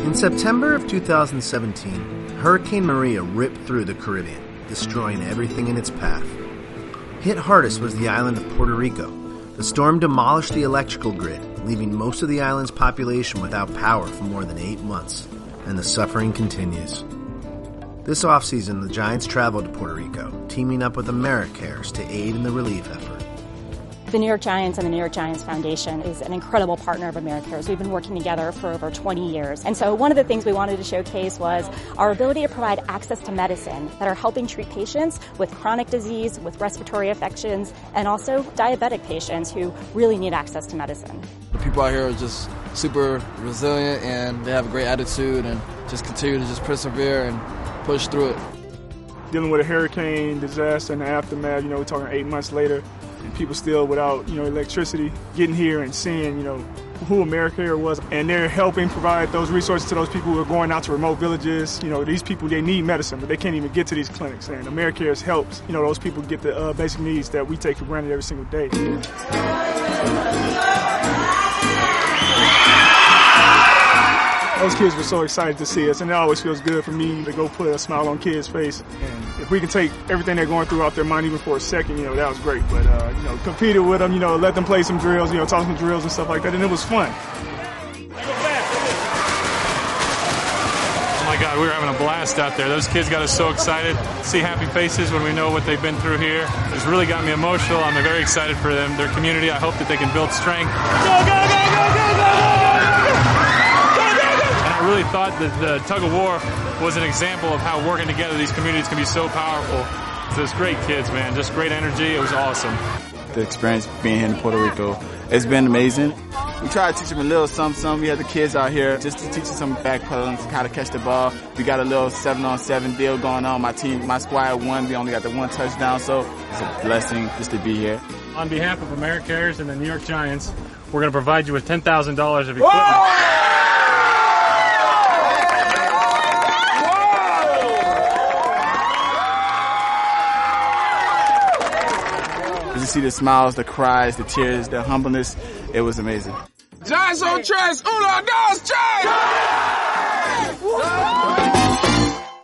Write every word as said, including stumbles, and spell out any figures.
In September of two thousand seventeen, Hurricane Maria ripped through the Caribbean, destroying everything in its path. Hit hardest was the island of Puerto Rico. The storm demolished the electrical grid, leaving most of the island's population without power for more than eight months, and the suffering continues. This offseason, the Giants traveled to Puerto Rico, teaming up with AmeriCares to aid in the relief effort. The New York Giants and the New York Giants Foundation is an incredible partner of AmeriCares. We've been working together for over twenty years. And so one of the things we wanted to showcase was our ability to provide access to medicine that are helping treat patients with chronic disease, with respiratory infections, and also diabetic patients who really need access to medicine. The people out here are just super resilient and they have a great attitude and just continue to just persevere and push through it. Dealing with a hurricane disaster and the aftermath, you know, we're talking eight months later, and people still without, you know, electricity, getting here and seeing, you know, who AmeriCare was, and they're helping provide those resources to those people who are going out to remote villages. You know, these people, they need medicine, but they can't even get to these clinics, and AmeriCares helps, you know, those people get the uh, basic needs that we take for granted every single day. Those kids were so excited to see us, and it always feels good for me to go put a smile on kids' face. And if we can take everything they're going through off their mind even for a second, you know, that was great. But, uh, you know, competed with them, you know, let them play some drills, you know, taught them some drills and stuff like that, and it was fun. Oh my God, we were having a blast out there. Those kids got us so excited. See happy faces when we know what they've been through here. It's really got me emotional. I'm very excited for them, their community. I hope that they can build strength. Go, go, go, go, go, go, go, go! I really thought that the tug of war was an example of how working together these communities can be so powerful. So it's great kids, man. Just great energy. It was awesome. The experience being here in Puerto Rico, it's been amazing. We try to teach them a little something, something. We had the kids out here just to teach them some backpedaling, how to catch the ball. We got a little seven on seven deal going on. My team, my squad won. We only got the one touchdown, so it's a blessing just to be here. On behalf of AmeriCares and the New York Giants, we're going to provide you with ten thousand dollars of equipment. Whoa! You see the smiles, the cries, the tears, the humbleness. It was amazing. Giants on trash. Uno, dos, Giants!